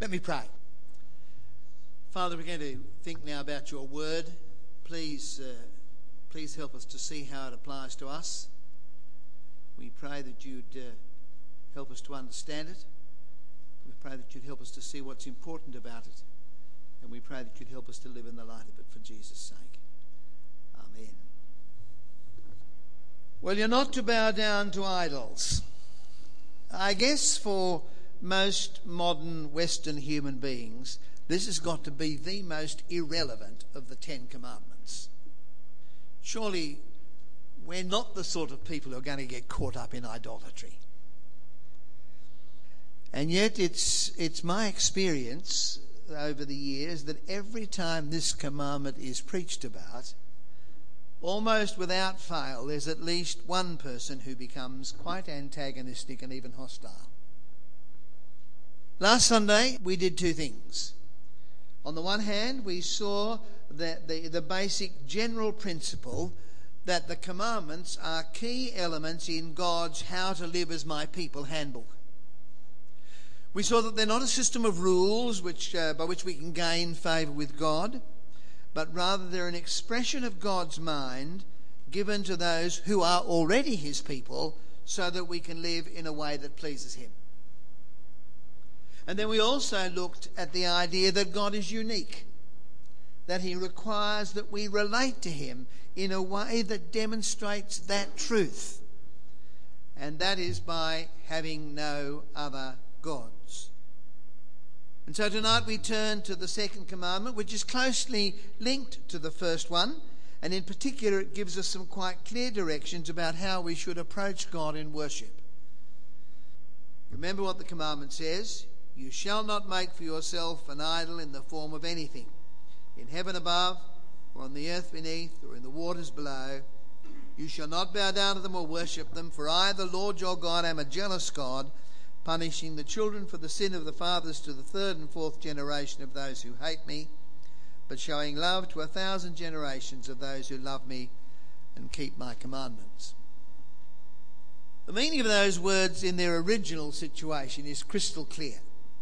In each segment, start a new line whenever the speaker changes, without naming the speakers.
Let me pray. Father, we're going to think now about your word. Please help us to see how it applies to us. We pray that you'd help us to understand it. We pray that you'd help us to see what's important about it. And we pray that you'd help us to live in the light of it for Jesus' sake. Amen. Well, you're not to bow down to idols. I guess for most modern Western human beings, this has got to be the most irrelevant of the 10 Commandments. Surely we're not the sort of people who are going to get caught up in idolatry. And yet it's my experience over the years that every time this commandment is preached about, almost without fail, there's at least one person who becomes quite antagonistic and even hostile. Last Sunday, we did two things. On the one hand, we saw that the basic general principle that the commandments are key elements in God's How to Live as My People handbook. We saw that they're not a system of rules by which we can gain favour with God, but rather they're an expression of God's mind given to those who are already his people so that we can live in a way that pleases him. And then we also looked at the idea that God is unique, that he requires that we relate to him in a way that demonstrates that truth, and that is by having no other gods. And so tonight we turn to the second commandment, which is closely linked to the first one, and in particular it gives us some quite clear directions about how we should approach God in worship. Remember what the commandment says: you shall not make for yourself an idol in the form of anything, in heaven above, or on the earth beneath, or in the waters below. You shall not bow down to them or worship them, for I, the Lord your God, am a jealous God, punishing the children for the sin of the fathers to the third and fourth generation of those who hate me, but showing love to 1,000 generations of those who love me and keep my commandments. The meaning of those words in their original situation is crystal clear.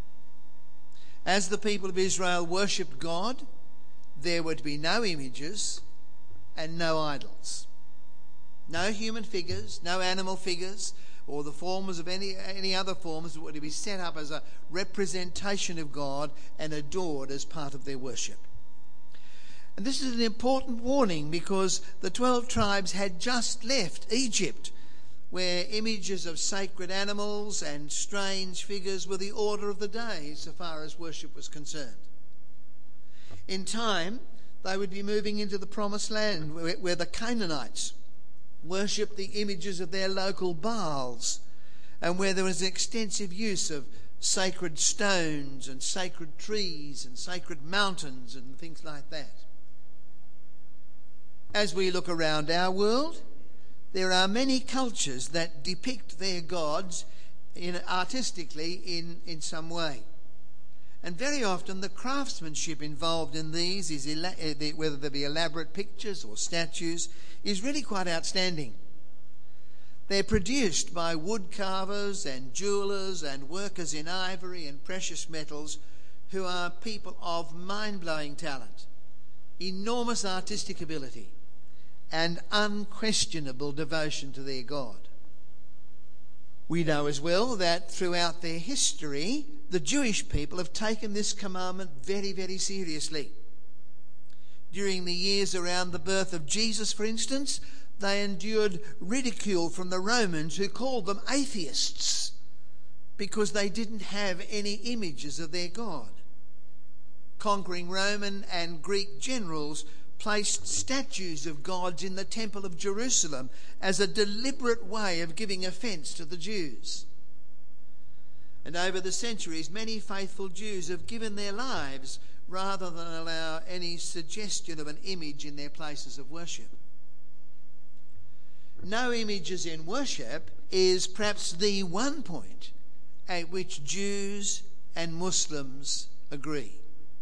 As the people of Israel worshipped God, there were to be no images and no idols. No human figures, no animal figures, or the forms of any other forms that were to be set up as a representation of God and adored as part of their worship. And this is an important warning because the 12 tribes had just left Egypt, where images of sacred animals and strange figures were the order of the day so far as worship was concerned. In time, they would be moving into the promised land where the Canaanites worshipped the images of their local Baals, and where there was extensive use of sacred stones and sacred trees and sacred mountains and things like that. As we look around our world, there are many cultures that depict their gods artistically in some way. And very often the craftsmanship involved in these, whether they be elaborate pictures or statues, is really quite outstanding. They're produced by wood carvers and jewellers and workers in ivory and precious metals who are people of mind-blowing talent, enormous artistic ability, and unquestionable devotion to their God. We know as well that throughout their history, the Jewish people have taken this commandment very, very seriously. During the years around the birth of Jesus, for instance, they endured ridicule from the Romans, who called them atheists because they didn't have any images of their God. Conquering Roman and Greek generals placed statues of gods in the Temple of Jerusalem as a deliberate way of giving offence to the Jews. And over the centuries, many faithful Jews have given their lives rather than allow any suggestion of an image in their places of worship. No images in worship is perhaps the one point at which Jews and Muslims agree.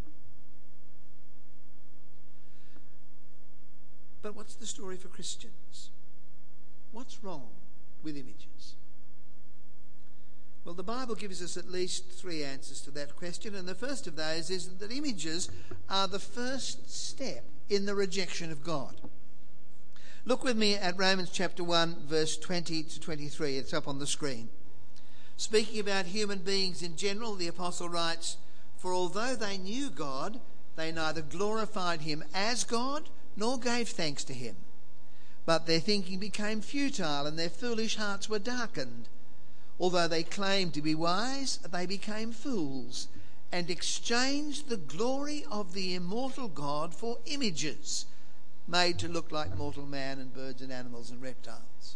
But what's the story for Christians? What's wrong with images? Well, the Bible gives us at least three answers to that question, and the first of those is that images are the first step in the rejection of God. Look with me at Romans chapter 1, verse 20 to 23. It's up on the screen. Speaking about human beings in general, the apostle writes, "For although they knew God, they neither glorified him as God nor gave thanks to him. But their thinking became futile and their foolish hearts were darkened. Although they claimed to be wise, they became fools and exchanged the glory of the immortal God for images made to look like mortal man and birds and animals and reptiles."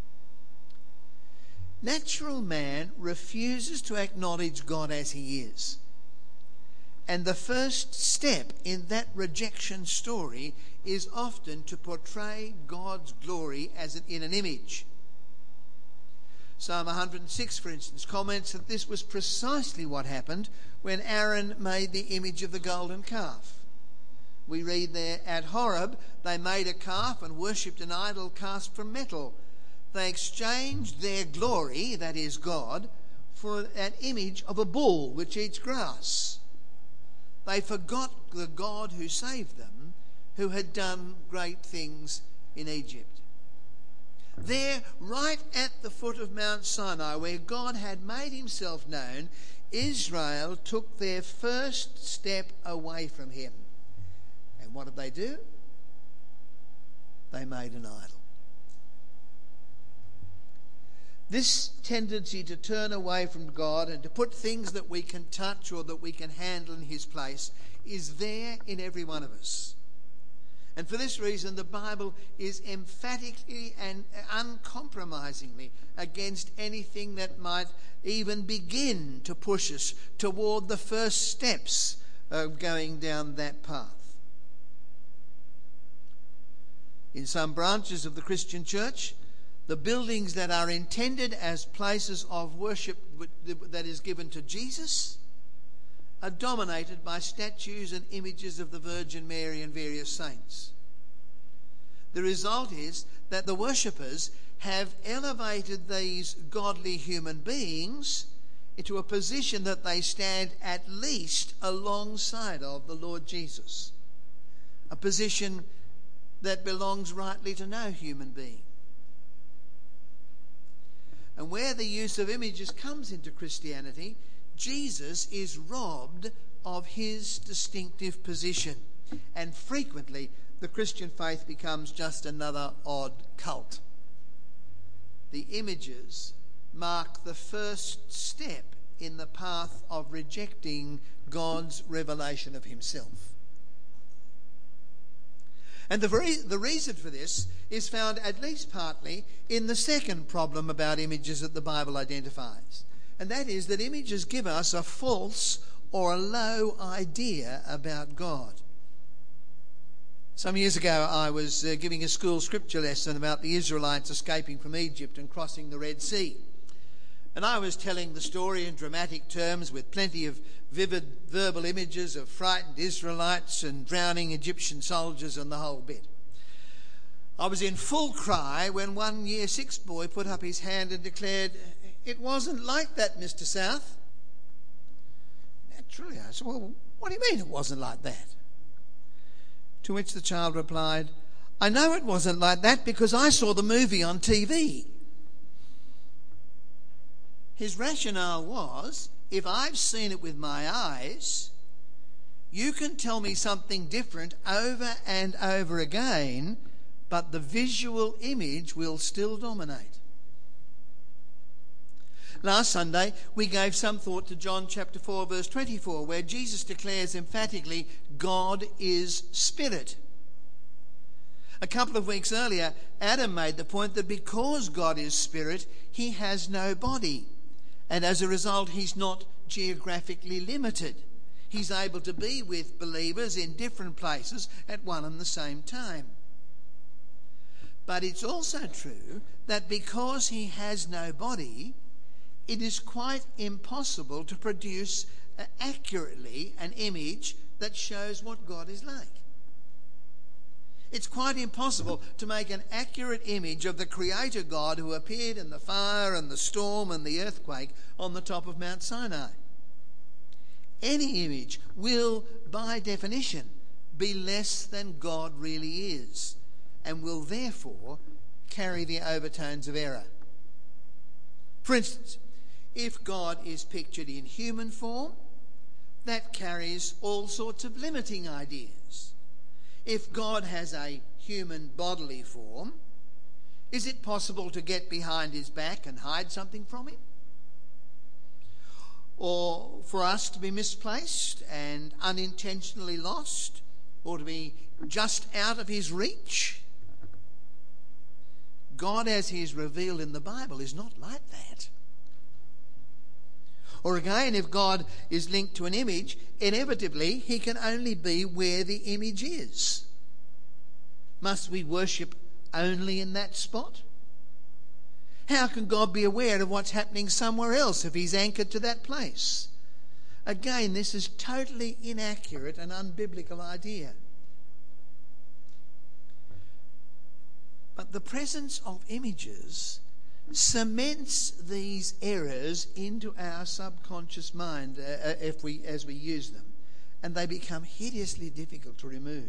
Natural man refuses to acknowledge God as he is. And the first step in that rejection story is often to portray God's glory as in an image. Psalm 106, for instance, comments that this was precisely what happened when Aaron made the image of the golden calf. We read there, "At Horeb they made a calf and worshipped an idol cast from metal. They exchanged their glory, that is God, for an image of a bull which eats grass." They forgot the God who saved them, who had done great things in Egypt. There, right at the foot of Mount Sinai, where God had made himself known, Israel took their first step away from him. And what did they do? They made an idol. This tendency to turn away from God and to put things that we can touch or that we can handle in his place is there in every one of us. And for this reason, the Bible is emphatically and uncompromisingly against anything that might even begin to push us toward the first steps of going down that path. In some branches of the Christian church, the buildings that are intended as places of worship that is given to Jesus are dominated by statues and images of the Virgin Mary and various saints. The result is that the worshippers have elevated these godly human beings into a position that they stand at least alongside of the Lord Jesus, a position that belongs rightly to no human being. And where the use of images comes into Christianity, Jesus is robbed of his distinctive position. And frequently, the Christian faith becomes just another odd cult. The images mark the first step in the path of rejecting God's revelation of himself. And the reason for this is found at least partly in the second problem about images that the Bible identifies. And that is that images give us a false or a low idea about God. Some years ago I was giving a school scripture lesson about the Israelites escaping from Egypt and crossing the Red Sea. And I was telling the story in dramatic terms with plenty of vivid verbal images of frightened Israelites and drowning Egyptian soldiers and the whole bit. I was in full cry when one Year 6 boy put up his hand and declared, "It wasn't like that, Mr. South." Naturally, I said, "Well, what do you mean it wasn't like that?" To which the child replied, "I know it wasn't like that because I saw the movie on TV." His rationale was, if I've seen it with my eyes, you can tell me something different over and over again, but the visual image will still dominate. Last Sunday, we gave some thought to John chapter 4, verse 24, where Jesus declares emphatically, God is spirit. A couple of weeks earlier, Adam made the point that because God is spirit, he has no body. And as a result, he's not geographically limited. He's able to be with believers in different places at one and the same time. But it's also true that because he has no body, it is quite impossible to produce accurately an image that shows what God is like. It's quite impossible to make an accurate image of the Creator God who appeared in the fire and the storm and the earthquake on the top of Mount Sinai. Any image will, by definition, be less than God really is, and will therefore carry the overtones of error. For instance, if God is pictured in human form, that carries all sorts of limiting ideas. If God has a human bodily form, is it possible to get behind his back and hide something from him? Or for us to be misplaced and unintentionally lost, or to be just out of his reach? God, as he is revealed in the Bible, is not like that. Or again, if God is linked to an image, inevitably he can only be where the image is. Must we worship only in that spot? How can God be aware of what's happening somewhere else if he's anchored to that place? Again, this is totally inaccurate and unbiblical idea. But the presence of images cements these errors into our subconscious mind as we use them, and they become hideously difficult to remove.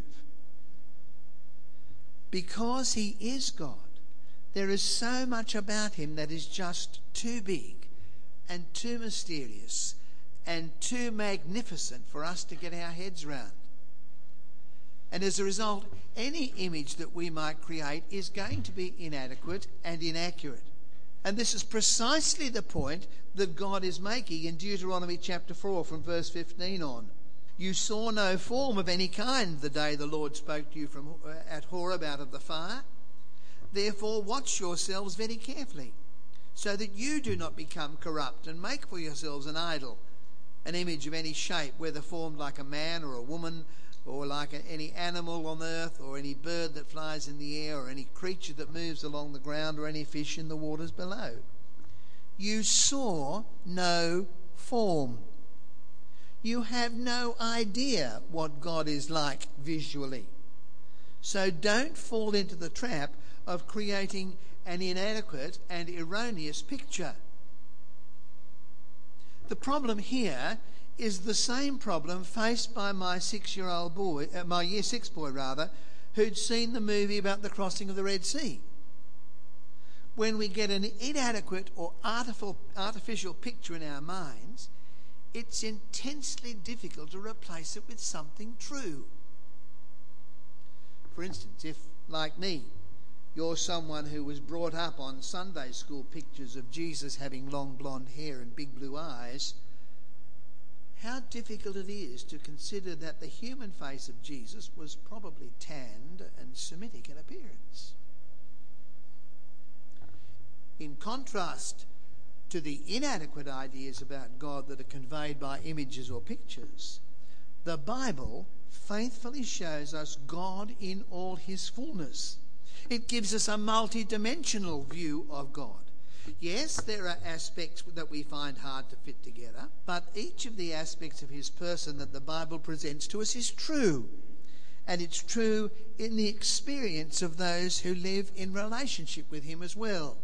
Because he is God, there is so much about him that is just too big and too mysterious and too magnificent for us to get our heads round. And as a result, any image that we might create is going to be inadequate and inaccurate. And this is precisely the point that God is making in Deuteronomy chapter 4 from verse 15 on. You saw no form of any kind the day the Lord spoke to you at Horeb out of the fire. Therefore watch yourselves very carefully, so that you do not become corrupt and make for yourselves an idol, an image of any shape, whether formed like a man or a woman, or like any animal on earth, or any bird that flies in the air, or any creature that moves along the ground, or any fish in the waters below. You saw no form. You have no idea what God is like visually. So don't fall into the trap of creating an inadequate and erroneous picture. The problem here is the same problem faced by my my year 6 boy, who'd seen the movie about the crossing of the Red Sea. When we get an inadequate or artificial picture in our minds, it's intensely difficult to replace it with something true. For instance, if, like me, you're someone who was brought up on Sunday school pictures of Jesus having long blonde hair and big blue eyes, how difficult it is to consider that the human face of Jesus was probably tanned and Semitic in appearance. In contrast to the inadequate ideas about God that are conveyed by images or pictures, the Bible faithfully shows us God in all his fullness. It gives us a multi-dimensional view of God. Yes, there are aspects that we find hard to fit together, but each of the aspects of his person that the Bible presents to us is true. And it's true in the experience of those who live in relationship with him as well.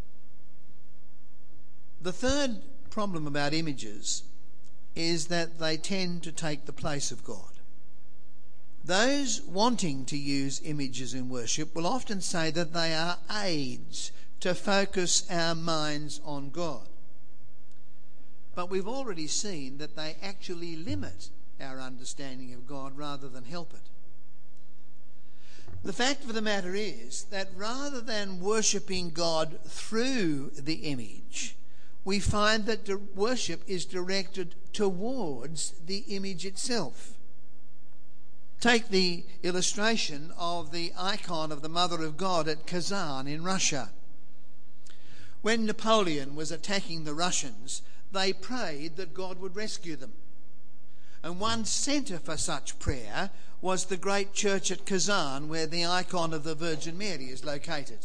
The third problem about images is that they tend to take the place of God. Those wanting to use images in worship will often say that they are aids to focus our minds on God. But we've already seen that they actually limit our understanding of God rather than help it. The fact of the matter is that rather than worshipping God through the image, we find that worship is directed towards the image itself. Take the illustration of the icon of the Mother of God at Kazan in Russia. When Napoleon was attacking the Russians, they prayed that God would rescue them. And one centre for such prayer was the great church at Kazan, where the icon of the Virgin Mary is located.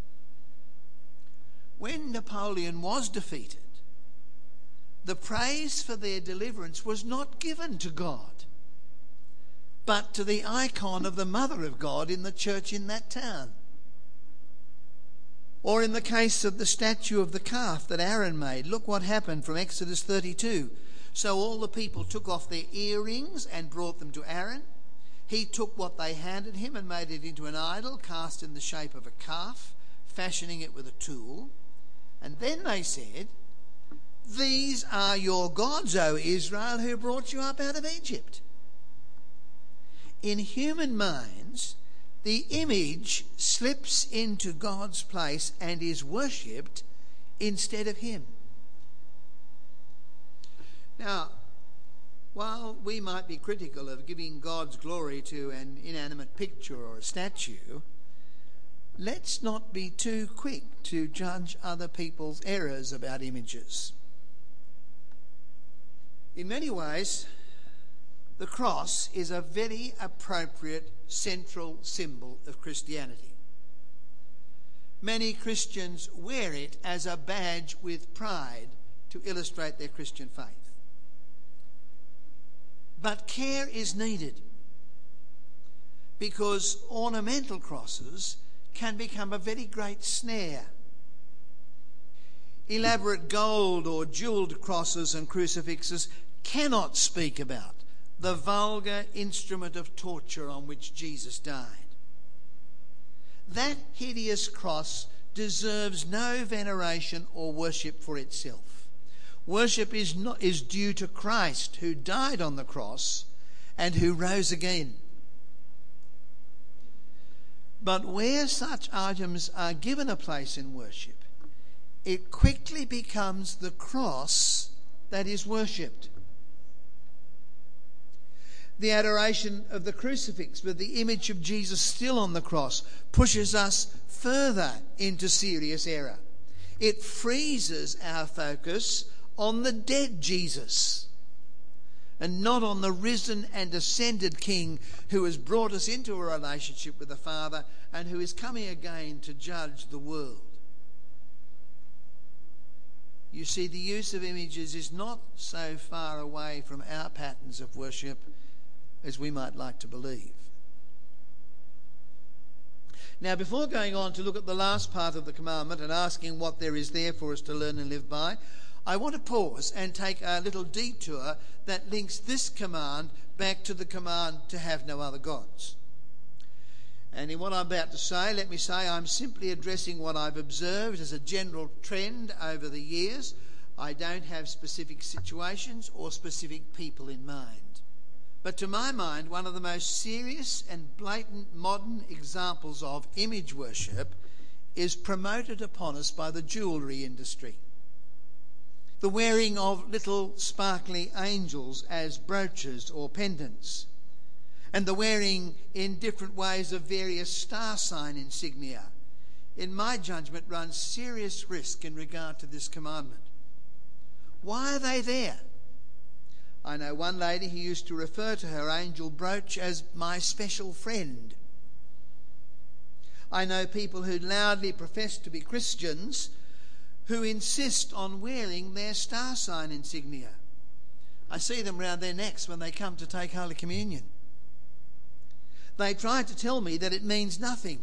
When Napoleon was defeated, the praise for their deliverance was not given to God, but to the icon of the Mother of God in the church in that town. Or in the case of the statue of the calf that Aaron made, look what happened from Exodus 32. So all the people took off their earrings and brought them to Aaron. He took what they handed him and made it into an idol cast in the shape of a calf, fashioning it with a tool. And then they said, "These are your gods, O Israel, who brought you up out of Egypt." In human minds, the image slips into God's place and is worshipped instead of him. Now, while we might be critical of giving God's glory to an inanimate picture or a statue, let's not be too quick to judge other people's errors about images. In many ways, the cross is a very appropriate central symbol of Christianity. Many Christians wear it as a badge with pride to illustrate their Christian faith. But care is needed, because ornamental crosses can become a very great snare. Elaborate gold or jewelled crosses and crucifixes cannot speak about the vulgar instrument of torture on which Jesus died. That hideous cross deserves no veneration or worship for itself. Worship is due to Christ, who died on the cross and who rose again. But where such items are given a place in worship, it quickly becomes the cross that is worshipped. The adoration of the crucifix with the image of Jesus still on the cross pushes us further into serious error. It freezes our focus on the dead Jesus and not on the risen and ascended King who has brought us into a relationship with the Father and who is coming again to judge the world. You see, the use of images is not so far away from our patterns of worship as we might like to believe. Now, before going on to look at the last part of the commandment and asking what there is there for us to learn and live by, I want to pause and take a little detour that links this command back to the command to have no other gods. And in what I'm about to say, let me say I'm simply addressing what I've observed as a general trend over the years. I don't have specific situations or specific people in mind. But to my mind, one of the most serious and blatant modern examples of image worship is promoted upon us by the jewellery industry. The wearing of little sparkly angels as brooches or pendants, and the wearing in different ways of various star sign insignia, in my judgment, runs serious risk in regard to this commandment. Why are they there? I know one lady who used to refer to her angel brooch as my special friend. I know people who loudly profess to be Christians who insist on wearing their star sign insignia. I see them round their necks when they come to take Holy Communion. They try to tell me that it means nothing.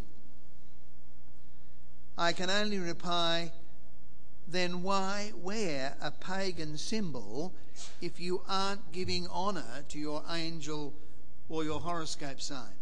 I can only reply, then why wear a pagan symbol if you aren't giving honour to your angel or your horoscope sign?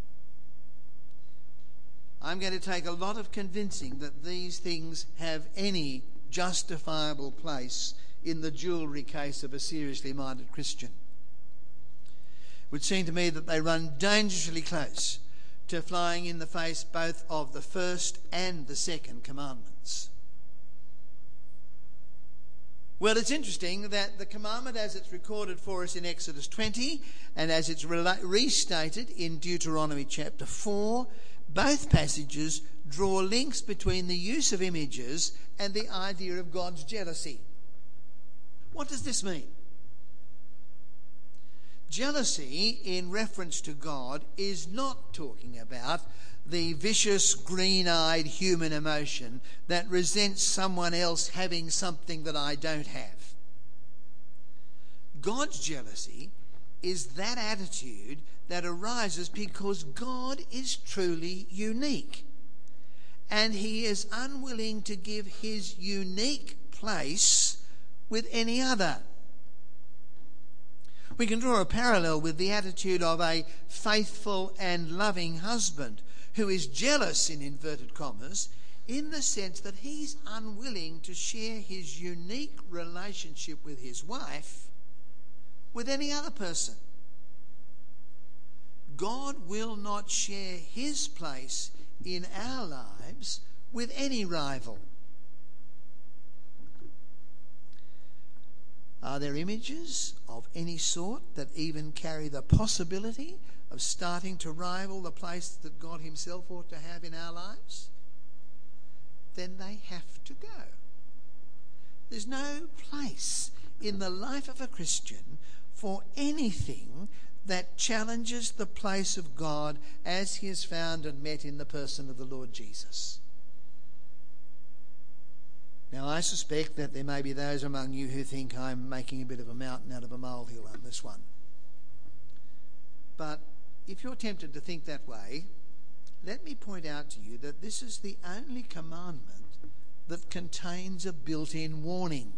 I'm going to take a lot of convincing that these things have any justifiable place in the jewellery case of a seriously minded Christian. It would seem to me that they run dangerously close to flying in the face both of the first and the second commandments. Well, it's interesting that the commandment as it's recorded for us in Exodus 20 and as it's restated in Deuteronomy chapter 4, both passages draw links between the use of images and the idea of God's jealousy. What does this mean? Jealousy in reference to God is not talking about the vicious, green-eyed human emotion that resents someone else having something that I don't have. God's jealousy is that attitude that arises because God is truly unique. And he is unwilling to give his unique place with any other. We can draw a parallel with the attitude of a faithful and loving husband who is jealous, in inverted commas, in the sense that he's unwilling to share his unique relationship with his wife with any other person. God will not share his place in our lives with any rival. Are there images of any sort that even carry the possibility of starting to rival the place that God himself ought to have in our lives? Then they have to go. There's no place in the life of a Christian for anything that challenges the place of God as he is found and met in the person of the Lord Jesus. Now, I suspect that there may be those among you who think I'm making a bit of a mountain out of a molehill on this one. But if you're tempted to think that way, let me point out to you that this is the only commandment that contains a built-in warning.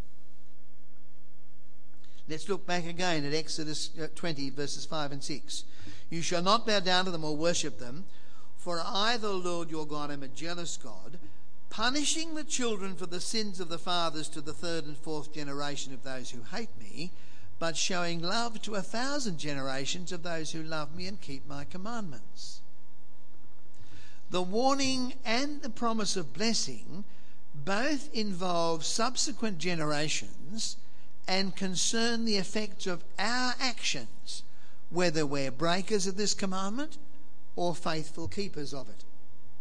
Let's look back again at Exodus 20, verses 5 and 6. You shall not bow down to them or worship them, for I, the Lord your God, am a jealous God, punishing the children for the sins of the fathers to the third and fourth generation of those who hate me, but showing love to 1,000 generations of those who love me and keep my commandments. The warning and the promise of blessing both involve subsequent generations and concern the effects of our actions, whether we're breakers of this commandment or faithful keepers of it.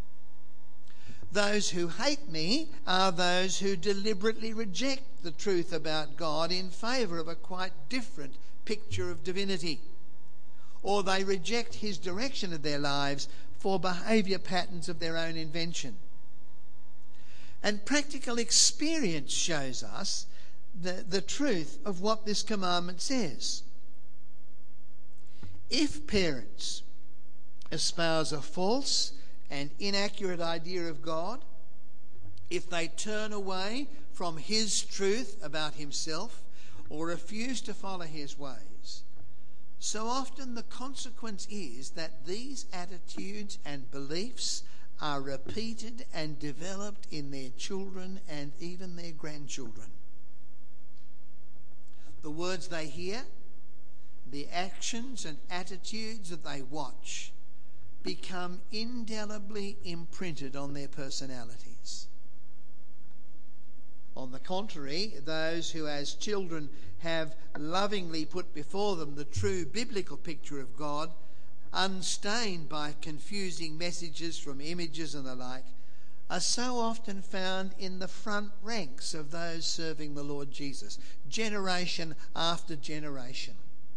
Those who hate me are those who deliberately reject the truth about God in favour of a quite different picture of divinity, or they reject his direction of their lives for behaviour patterns of their own invention. And practical experience shows us the truth of what this commandment says. If parents espouse a false and inaccurate idea of God, if they turn away from his truth about himself or refuse to follow his ways, so often the consequence is that these attitudes and beliefs are repeated and developed in their children and even their grandchildren. The words they hear, the actions and attitudes that they watch become indelibly imprinted on their personalities. On the contrary, those who as children have lovingly put before them the true biblical picture of God, unstained by confusing messages from images and the like, are so often found in the front ranks of those serving the Lord Jesus, generation after generation.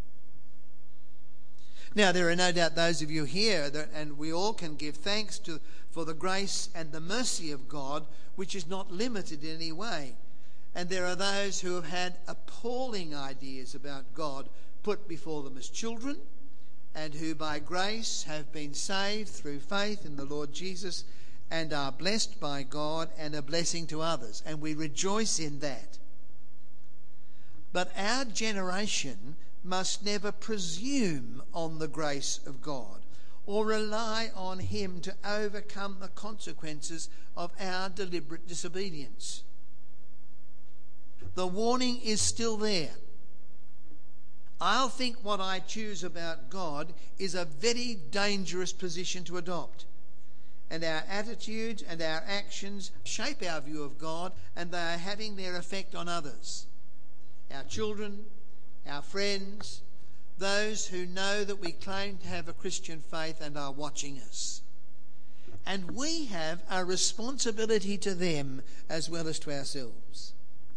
Now, there are no doubt those of you here, and we all can give thanks for the grace and the mercy of God, which is not limited in any way. And there are those who have had appalling ideas about God put before them as children, and who by grace have been saved through faith in the Lord Jesus and are blessed by God and a blessing to others. And we rejoice in that. But our generation must never presume on the grace of God or rely on him to overcome the consequences of our deliberate disobedience. The warning is still there. I'll think what I choose about God is a very dangerous position to adopt. And our attitudes and our actions shape our view of God, and they are having their effect on others. Our children, our friends, those who know that we claim to have a Christian faith and are watching us. And we have a responsibility to them as well as to ourselves.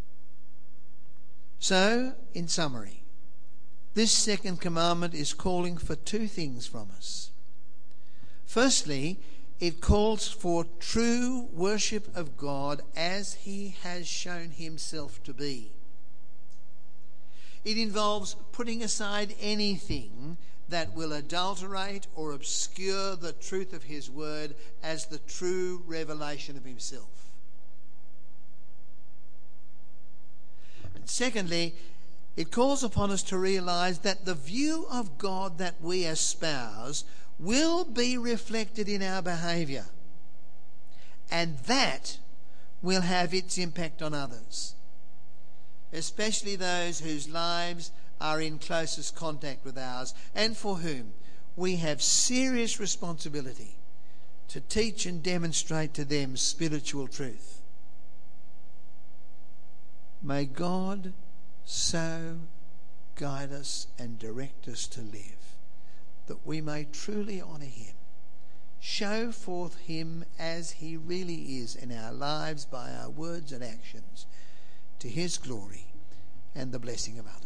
So, in summary, this second commandment is calling for two things from us. Firstly, it calls for true worship of God as he has shown himself to be. It involves putting aside anything that will adulterate or obscure the truth of his word as the true revelation of himself. And secondly, it calls upon us to realise that the view of God that we espouse will be reflected in our behaviour, and that will have its impact on others, especially those whose lives are in closest contact with ours and for whom we have serious responsibility to teach and demonstrate to them spiritual truth. May God so guide us and direct us to live that we may truly honour him, show forth him as he really is in our lives by our words and actions, to his glory and the blessing of others.